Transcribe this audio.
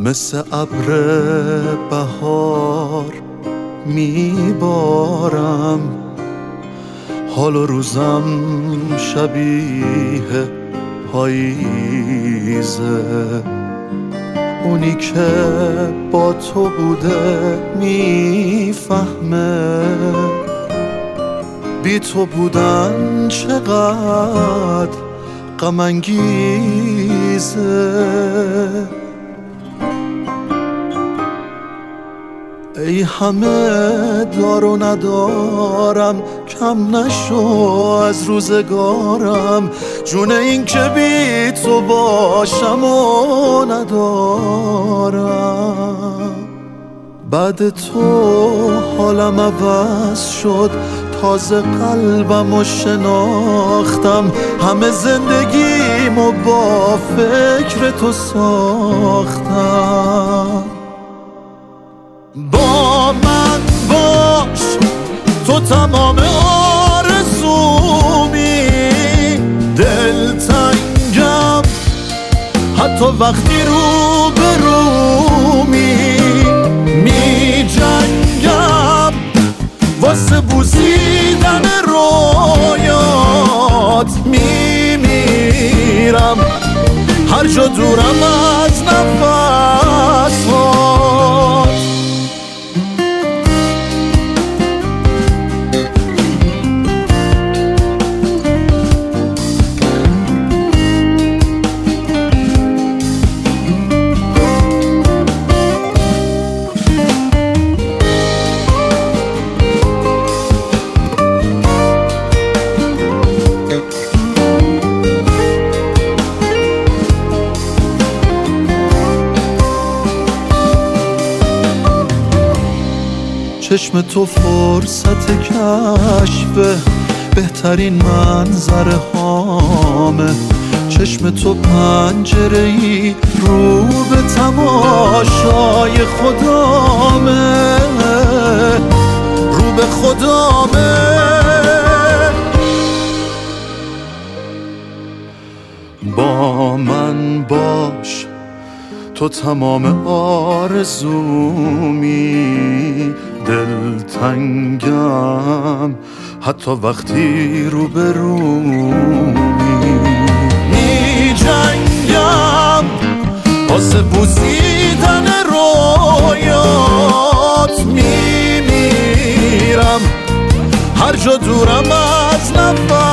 مثل ابر بهار میبارم، حال و روزم شبیه پاییزه. اونی که با تو بوده میفهمه بی تو بودن چقدر غم انگیزه. ای همه دار و ندارم، کم نشو از روزگارم، جون این که بی تو باشم و ندارم. بعد تو حالم عوض شد، تازه قلبمو شناختم، همه زندگیمو با فکر تو ساختم. با من باش تو تمام آرزومی، دلتنگم حتی وقتی رو به رومی، می جنگم واسه بوسیدن رویات، می میرم هر جا دورم از نفسات. چشم تو فرصت کشف بهترین منظره هامه، چشم تو پنجره‌ای رو به تماشای خدامه، رو به خدامه. با من باش تو تمام آرزومی، دلتنگم حتی وقتی رو به رومی، می جنگم واسه بوسیدن رویات، می میرم هر جا دورم از نفس